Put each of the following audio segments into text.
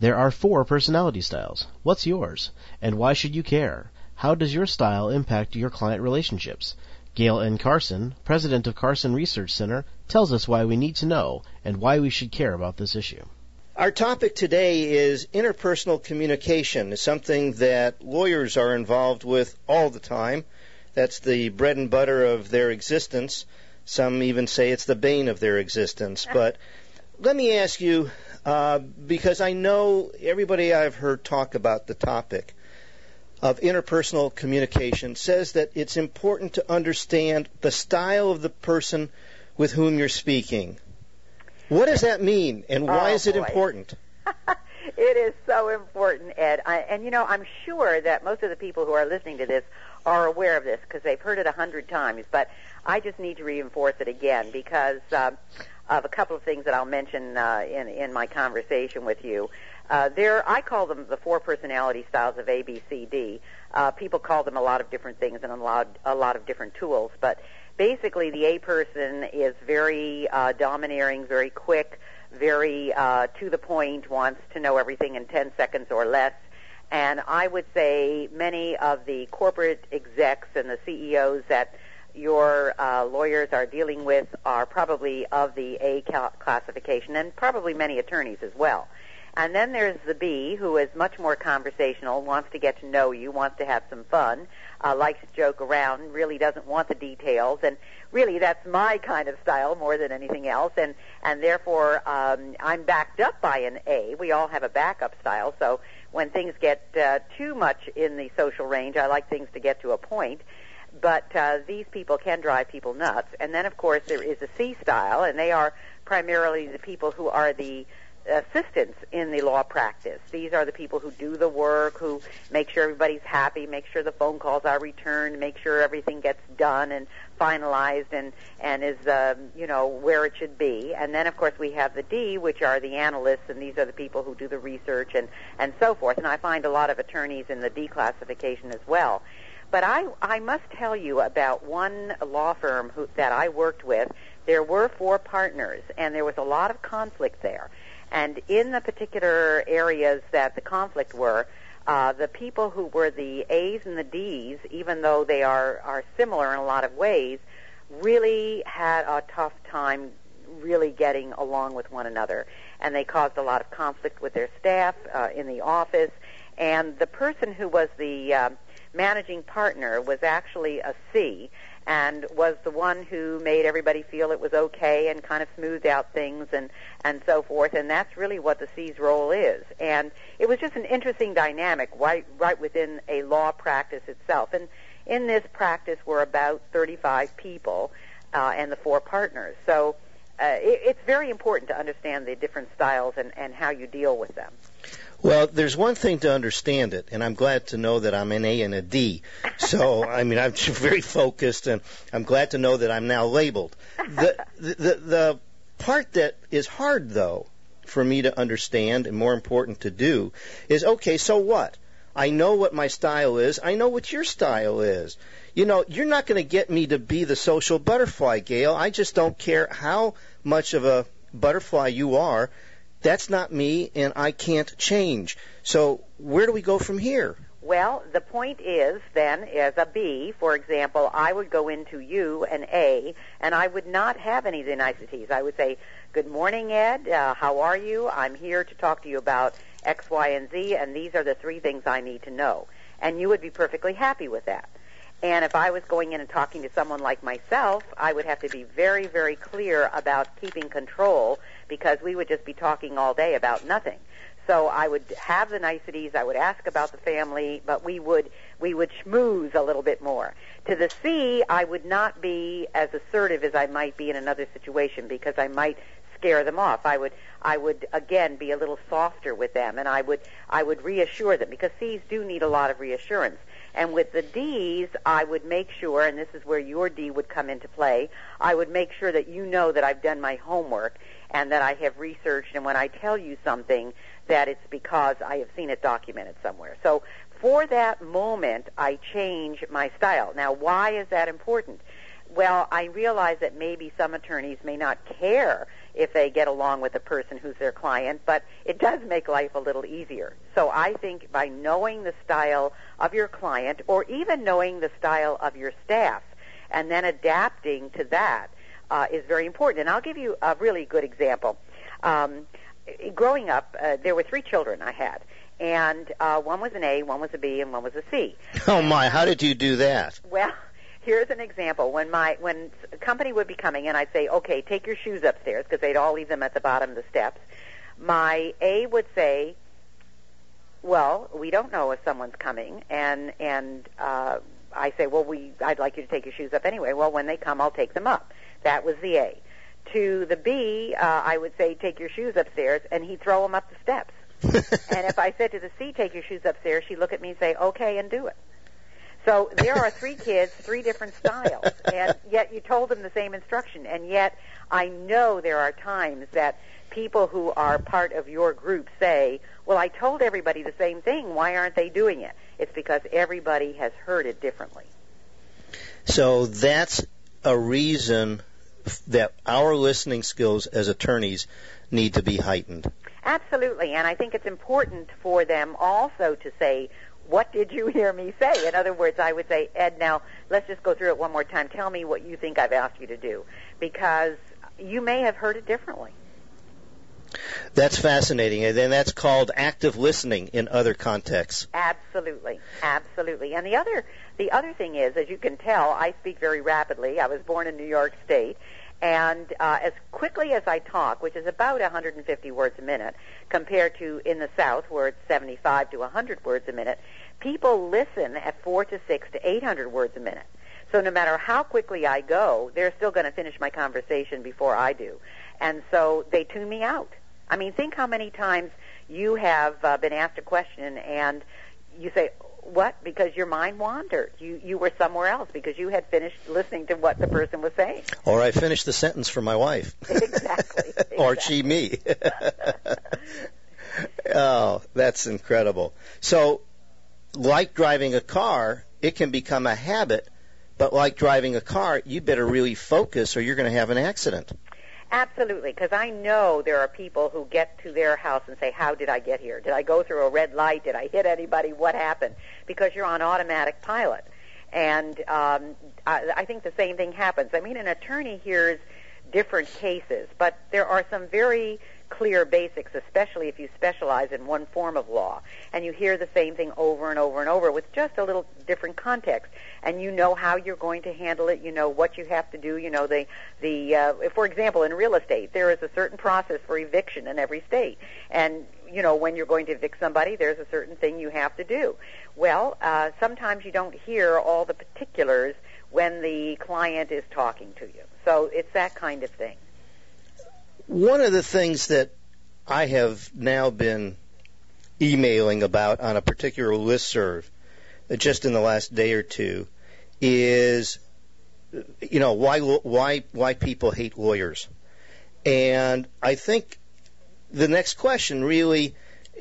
There are 4 personality styles. What's yours? And why should you care? How does your style impact your client relationships? Gail N. Carson, president of Carson Research Center, tells us why we need to know and why we should care about this issue. Our topic today is interpersonal communication. It's something that lawyers are involved with all the time. That's the bread and butter of their existence. Some even say it's the bane of their existence. But let me ask you, because I know everybody I've heard talk about the topic of interpersonal communication says that it's important to understand the style of the person with whom you're speaking. What does that mean, and why is it important? It is so important, Ed. I'm sure that most of the people who are listening to this are aware of this because they've heard it 100 times, but I just need to reinforce it again because of a couple of things that I'll mention in my conversation with you. I call them the 4 personality styles of A, B, C, D. People call them a lot of different things and a lot of different tools, but basically the A person is very domineering, very quick, very to the point, wants to know everything in 10 seconds or less. And I would say many of the corporate execs and the CEOs that your lawyers are dealing with are probably of the A classification, and probably many attorneys as well. And then there's the B, who is much more conversational, wants to get to know you, wants to have some fun, likes to joke around, really doesn't want the details, and really that's my kind of style more than anything else, and therefore I'm backed up by an A. We all have a backup style, so when things get too much in the social range, I like things to get to a point. But these people can drive people nuts. And then, of course, there is a C style, and they are primarily the people who are the assistants in the law practice. These are the people who do the work, who make sure everybody's happy, make sure the phone calls are returned, make sure everything gets done and finalized and is, where it should be. And then, of course, we have the D, which are the analysts, and these are the people who do the research and so forth. And I find a lot of attorneys in the D classification as well. But I must tell you about one law firm that I worked with. There were 4 partners, and there was a lot of conflict there. And in the particular areas that the conflict were, the people who were the A's and the D's, even though they are similar in a lot of ways, really had a tough time really getting along with one another. And they caused a lot of conflict with their staff in the office. And the person who was the managing partner was actually a C, and was the one who made everybody feel it was okay and kind of smoothed out things and so forth. And that's really what the C's role is. And it was just an interesting dynamic right within a law practice itself. And in this practice were about 35 people and the 4 partners. So it's very important to understand the different styles and how you deal with them. Well, there's one thing to understand it, and I'm glad to know that I'm an A and a D. So, I'm very focused, and I'm glad to know that I'm now labeled. The part that is hard, though, for me to understand and more important to do is, okay, so what? I know what my style is. I know what your style is. You're not going to get me to be the social butterfly, Gail. I just don't care how much of a butterfly you are. That's not me, and I can't change. So where do we go from here? Well, the point is, then, as a B, for example, I would go into you, an A, and I would not have any of the niceties. I would say, good morning, Ed. How are you? I'm here to talk to you about X, Y, and Z, and these are the 3 things I need to know. And you would be perfectly happy with that. And if I was going in and talking to someone like myself, I would have to be very, very clear about keeping control, because we would just be talking all day about nothing. So I would have the niceties, I would ask about the family, but we would schmooze a little bit more. To the C, I would not be as assertive as I might be in another situation, because I might scare them off. I would again be a little softer with them, and I would reassure them, because C's do need a lot of reassurance. And with the D's, I would make sure, and this is where your D would come into play, I would make sure that you know that I've done my homework and that I have researched, and when I tell you something, that it's because I have seen it documented somewhere. So for that moment, I change my style. Now, why is that important? Well, I realize that maybe some attorneys may not care if they get along with the person who's their client, but it does make life a little easier. So I think by knowing the style of your client, or even knowing the style of your staff, and then adapting to that is very important. And I'll give you a really good example. Growing up, there were 3 children I had, and one was an A, one was a B, and one was a C. Oh my! How did you do that? Well, here's an example. When a company would be coming in, I'd say, "Okay, take your shoes upstairs," because they'd all leave them at the bottom of the steps. My A would say, "Well, we don't know if someone's coming," and I say, "Well, I'd like you to take your shoes up anyway." "Well, when they come, I'll take them up." That was the A. To the B, I would say, "Take your shoes upstairs," and he'd throw them up the steps. And if I said to the C, "Take your shoes upstairs," she'd look at me and say, "Okay," and do it. So there are 3 kids, 3 different styles, and yet you told them the same instruction. And yet I know there are times that people who are part of your group say, "Well, I told everybody the same thing. Why aren't they doing it?" It's because everybody has heard it differently. So that's a reason that our listening skills as attorneys need to be heightened. Absolutely, and I think it's important for them also to say, "What did you hear me say?" In other words, I would say, "Ed, now let's just go through it one more time. Tell me what you think I've asked you to do," because you may have heard it differently. That's fascinating, and then that's called active listening in other contexts. Absolutely, absolutely. And the other thing is, as you can tell, I speak very rapidly. I was born in New York State, and as quickly as I talk, which is about 150 words a minute, compared to in the South where it's 75 to 100 words a minute, people listen at 4 to 6 to 800 words a minute. So no matter how quickly I go, they're still going to finish my conversation before I do. And so they tune me out. I mean, think how many times you have been asked a question and you say, "What?" Because your mind wandered. You were somewhere else because you had finished listening to what the person was saying. Or I finished the sentence for my wife. Exactly. Or she me. Oh, that's incredible. So, like driving a car, it can become a habit, but like driving a car, you better really focus or you're going to have an accident. Absolutely, because I know there are people who get to their house and say, "How did I get here? Did I go through a red light? Did I hit anybody? What happened?" Because you're on automatic pilot. And I think the same thing happens. I mean, an attorney hears different cases, but there are some very clear basics, especially if you specialize in one form of law, and you hear the same thing over and over and over with just a little different context, and you know how you're going to handle it, you know what you have to do, you know for example, in real estate, there is a certain process for eviction in every state, and you know when you're going to evict somebody, there's a certain thing you have to do. Well, sometimes you don't hear all the particulars when the client is talking to you, so it's that kind of thing. One of the things that I have now been emailing about on a particular listserv just in the last day or two is, you know, why people hate lawyers. And I think the next question really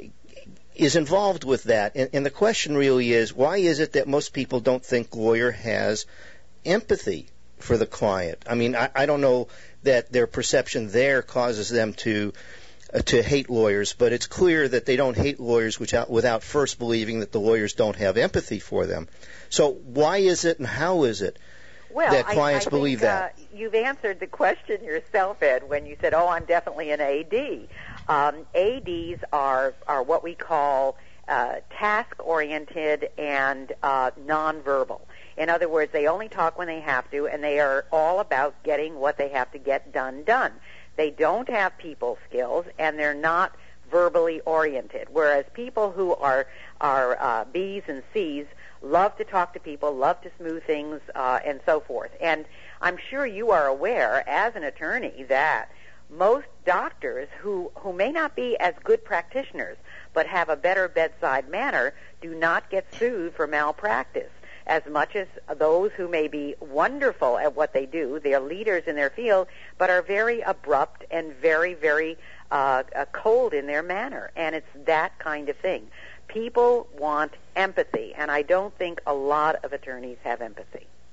is involved with that. And the question really is, why is it that most people don't think lawyer has empathy for the client? I mean, I don't know that their perception there causes them to hate lawyers, but it's clear that they don't hate lawyers without first believing that the lawyers don't have empathy for them. So why is it and how is it that clients believe that? You've answered the question yourself, Ed, when you said, "Oh, I'm definitely an AD." ADs are what we call task-oriented and nonverbal. In other words, they only talk when they have to, and they are all about getting what they have to get done. They don't have people skills, and they're not verbally oriented, whereas people who are B's and C's love to talk to people, love to smooth things, and so forth. And I'm sure you are aware, as an attorney, that most doctors who may not be as good practitioners but have a better bedside manner do not get sued for malpractice, as much as those who may be wonderful at what they do. They're leaders in their field, but are very abrupt and very, very cold in their manner. And it's that kind of thing. People want empathy, and I don't think a lot of attorneys have empathy.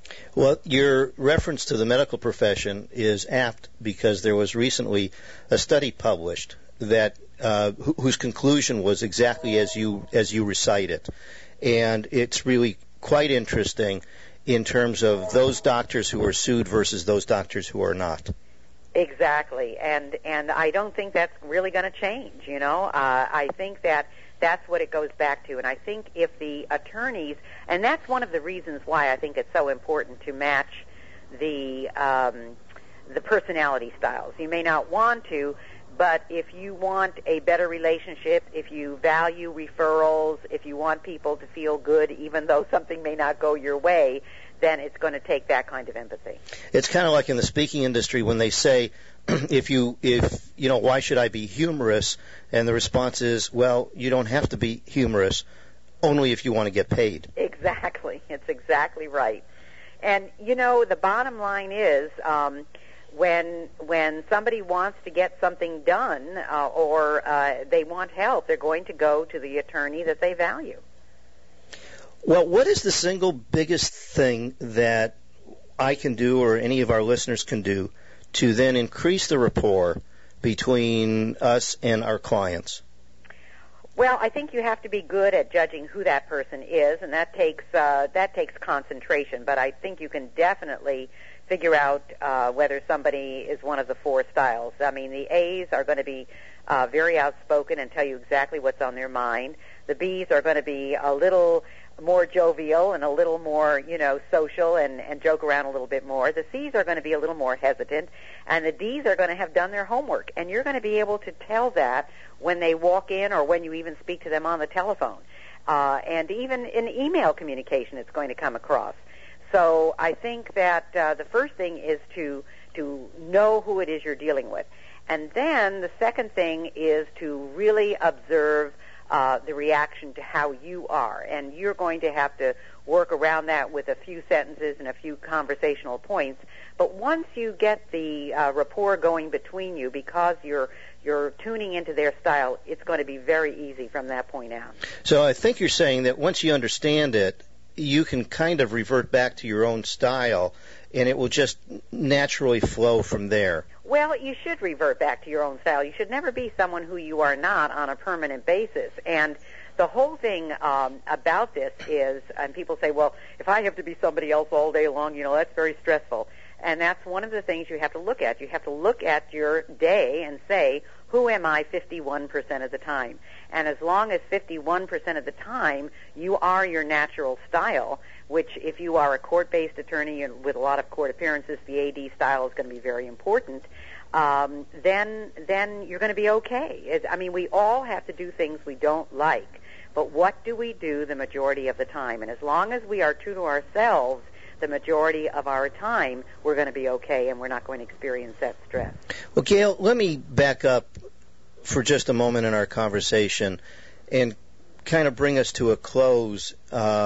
Well, your reference to the medical profession is apt because there was recently a study published that whose conclusion was exactly as you recite it, and it's really quite interesting in terms of those doctors who are sued versus those doctors who are not. Exactly, and I don't think that's really going to change. I think that's what it goes back to, and I think if the attorneys, and that's one of the reasons why I think it's so important to match the personality styles. You may not want to, but if you want a better relationship, if you value referrals, if you want people to feel good even though something may not go your way, then it's going to take that kind of empathy. It's kind of like in the speaking industry when they say, if why should I be humorous? And the response is, well, you don't have to be humorous, only if you want to get paid. Exactly. It's exactly right. And, the bottom line is, when somebody wants to get something done or they want help, they're going to go to the attorney that they value. Well, what is the single biggest thing that I can do or any of our listeners can do to then increase the rapport between us and our clients? Well, I think you have to be good at judging who that person is, and that takes concentration. But I think you can definitely figure out whether somebody is one of the four styles. I mean, the A's are going to be very outspoken and tell you exactly what's on their mind. The B's are going to be a little more jovial and a little more, social and joke around a little bit more. The C's are going to be a little more hesitant, and the D's are going to have done their homework. And you're going to be able to tell that when they walk in or when you even speak to them on the telephone. And even in email communication, it's going to come across. So I think that the first thing is to know who it is you're dealing with. And then the second thing is to really observe the reaction to how you are. And you're going to have to work around that with a few sentences and a few conversational points. But once you get the rapport going between you, because you're tuning into their style, it's going to be very easy from that point out. So I think you're saying that once you understand it, you can kind of revert back to your own style, and it will just naturally flow from there. Well, you should revert back to your own style. You should never be someone who you are not on a permanent basis. And the whole thing about this is, and people say, well, if I have to be somebody else all day long, that's very stressful. And that's one of the things you have to look at. You have to look at your day and say, who am I 51% of the time? And as long as 51% of the time you are your natural style, which if you are a court-based attorney and with a lot of court appearances, the AD style is going to be very important, then you're going to be okay. We all have to do things we don't like, but what do we do the majority of the time? And as long as we are true to ourselves the majority of our time, we're going to be okay and we're not going to experience that stress. Well, Gail, let me back up for just a moment in our conversation and kind of bring us to a close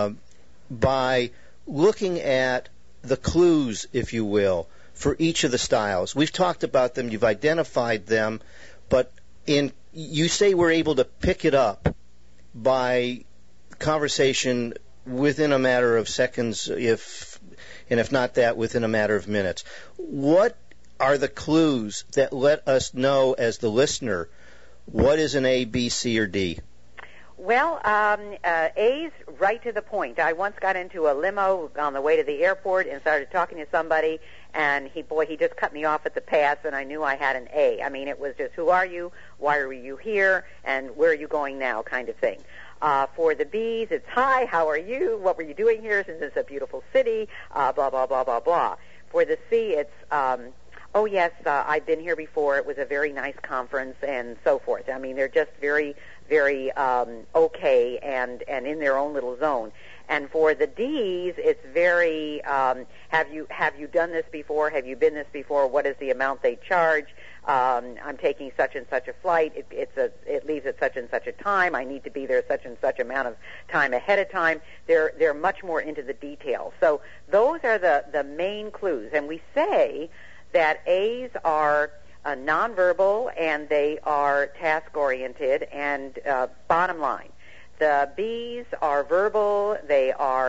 by looking at the clues, if you will, for each of the styles. We've talked about them, you've identified them, but you say we're able to pick it up by conversation within a matter of seconds, if not that, within a matter of minutes. What are the clues that let us know as the listener what is an A, B, C, or D? Well, A's right to the point. I once got into a limo on the way to the airport and started talking to somebody, and he just cut me off at the pass, and I knew I had an A. It was just, who are you, why are you here, and where are you going now kind of thing. For the B's, it's, hi, how are you, what were you doing here, since it's a beautiful city, blah, blah, blah, blah, blah. For the C, it's, oh, yes, I've been here before, it was a very nice conference, and so forth. They're just very, very okay and in their own little zone. And for the D's, it's very, have you done this before? Have you been this before? What is the amount they charge? I'm taking such and such a flight. It leaves at such and such a time. I need to be there such and such amount of time ahead of time. They're much more into the details. So those are the main clues. And we say that A's are nonverbal and they are task-oriented and bottom line. The B's are verbal, they are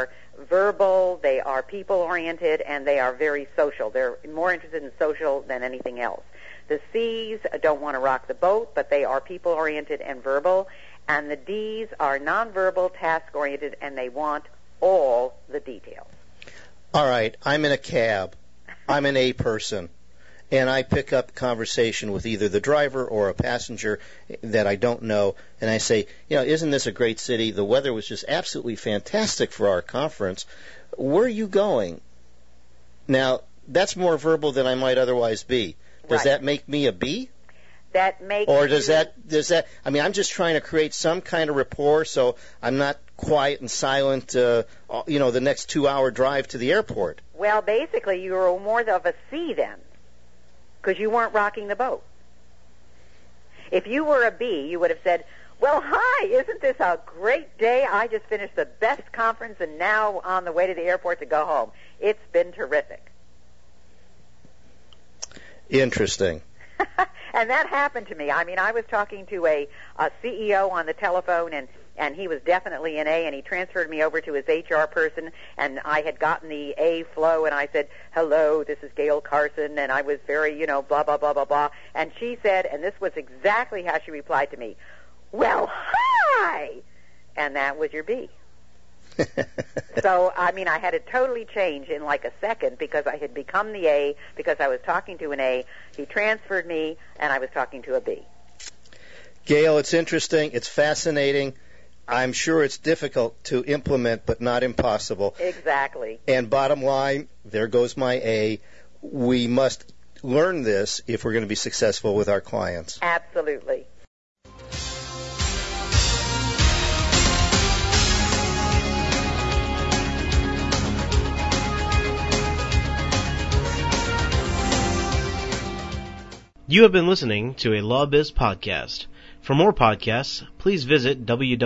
verbal, they are people-oriented, and they are very social. They're more interested in social than anything else. The C's don't want to rock the boat, but they are people-oriented and verbal. And the D's are nonverbal, task-oriented, and they want all the details. All right, I'm in a cab. I'm an A person. And I pick up conversation with either the driver or a passenger that I don't know, and I say, isn't this a great city? The weather was just absolutely fantastic for our conference. Where are you going? Now, that's more verbal than I might otherwise be. Does that make me a B? That makes Or does that, I'm just trying to create some kind of rapport so I'm not quiet and silent, the next 2-hour drive to the airport. Well, basically, you were more of a C then, because you weren't rocking the boat. If you were a B, you would have said, well, hi, isn't this a great day? I just finished the best conference and now on the way to the airport to go home. It's been terrific. Interesting. And that happened to me. I was talking to a CEO on the telephone, and he was definitely an A, and he transferred me over to his HR person, and I had gotten the A flow, and I said, hello, this is Gail Carson, and I was very, blah, blah, blah, blah, blah. And she said, and this was exactly how she replied to me, well, hi! And that was your B. So, I had to totally change in like a second because I had become the A because I was talking to an A. He transferred me, and I was talking to a B. Gail, it's interesting. It's fascinating. I'm sure it's difficult to implement, but not impossible. Exactly. And bottom line, there goes my A. We must learn this if we're going to be successful with our clients. Absolutely. You have been listening to a LawBiz podcast. For more podcasts, please visit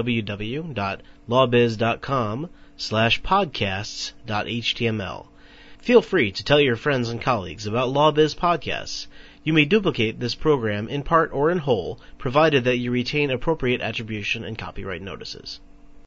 www.lawbiz.com/podcasts.html. Feel free to tell your friends and colleagues about LawBiz podcasts. You may duplicate this program in part or in whole, provided that you retain appropriate attribution and copyright notices.